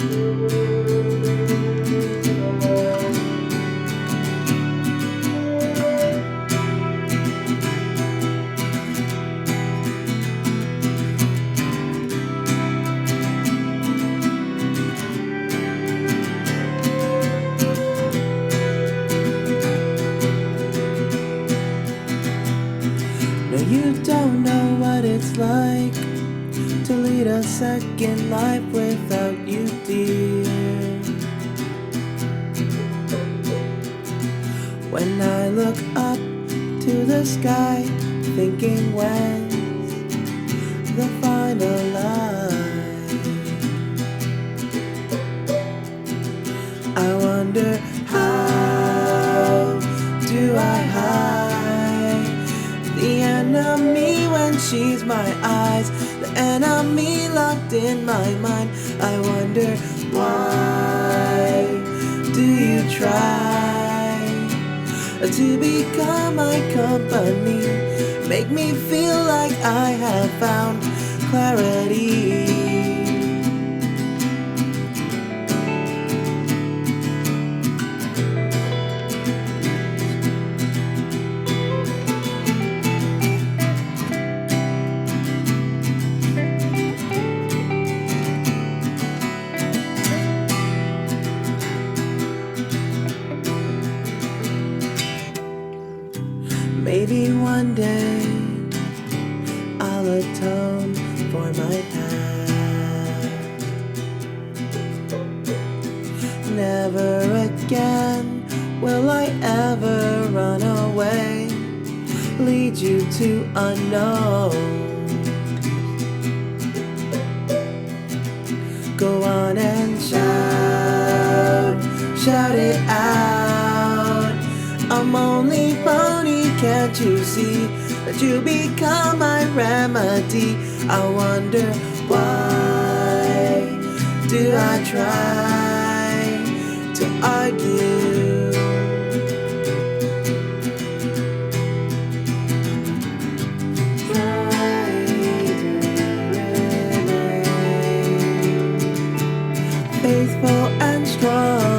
No, you don't know what it's like to lead a second life without you, dear. When I look up to the sky, thinking when's the final line, I wonder how do I hide the enemy when she's my eyes, the enemy locked in my mind. I wonder why do you try to become my company, make me feel like I have found clarity. Maybe one day I'll atone for my past. Never again will I ever run away, lead you to unknown. Go on and shout, shout it out. I'm only pony, can't you see that you become my remedy? I wonder why do I try to argue? Try to remain faithful and strong.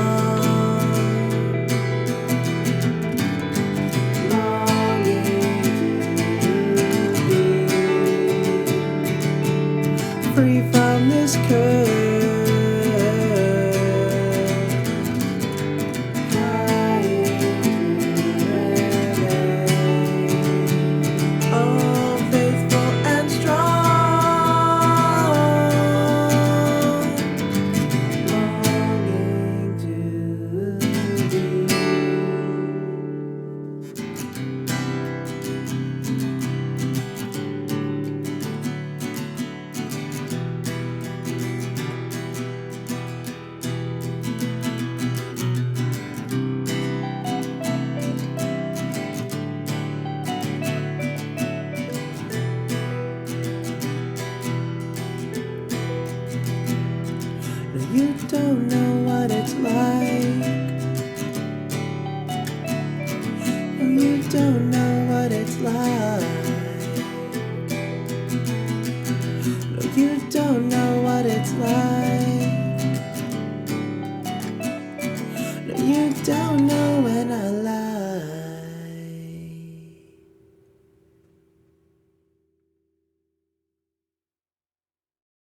Free from this curse, oh, faithful and strong, longing to you don't know what it's like. No, you don't know what it's like. No, you don't know what it's like.